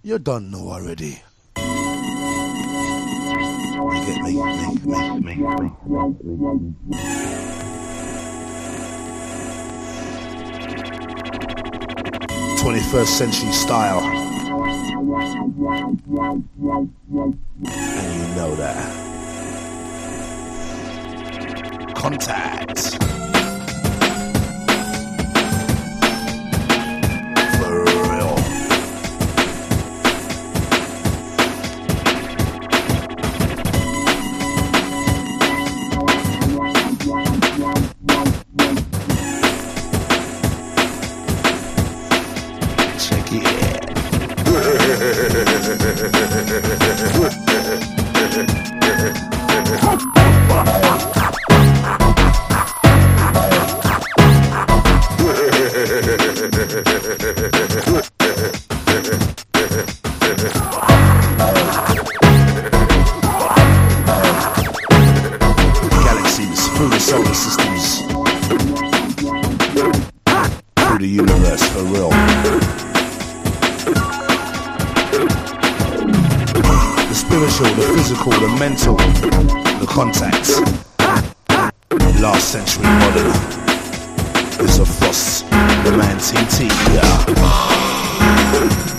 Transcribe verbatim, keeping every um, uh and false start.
You don't know already. You get me, me, me, me, me, me. twenty-first century style. And you know that. Contact. For real. Check it. Galaxies through the solar systems, through the universe, for real. The spiritual, the physical, the mental, the contacts. Last century modern. It's a Frost, the man T T, yeah.